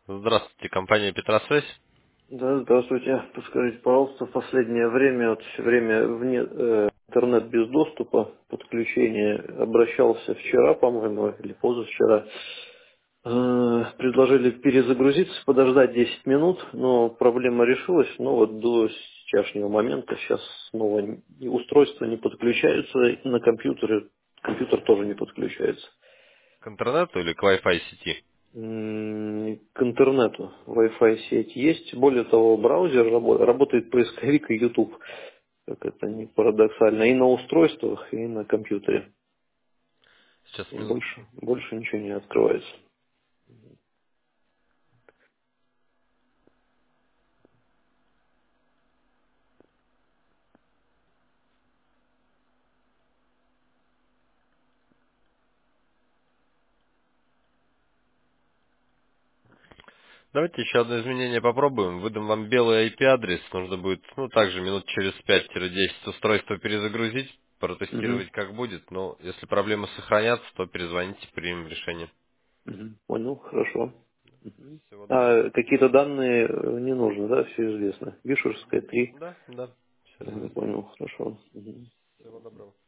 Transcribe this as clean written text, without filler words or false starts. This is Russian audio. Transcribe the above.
Здравствуйте, компания Петросвязь. Да, здравствуйте. Подскажите, пожалуйста, в последнее время, все время интернет без доступа, подключения, обращался вчера, по-моему, или позавчера. Предложили перезагрузиться, подождать 10 минут, но проблема решилась, но вот до сейчасшнего момента сейчас снова устройства не подключаются, и на компьютер тоже не подключается. К интернету или к Wi-Fi сети? К интернету Wi-Fi сеть есть. Более того, браузер работает поисковик и YouTube. Как это не парадоксально. И на устройствах, и на компьютере. Сейчас И минутку. больше ничего не открывается. Давайте еще одно изменение попробуем. Выдам вам белый IP-адрес. Нужно будет, также минут через 5-10 устройство перезагрузить, Мгм. протестировать, как будет. Но если проблемы сохранятся, то перезвоните, примем решение. Мгм. Понял, хорошо. Всего доброго. А какие-то данные не нужно, да, все известно. Вишерская 3. Да, все известно. Понял, хорошо. Мгм. Всего доброго.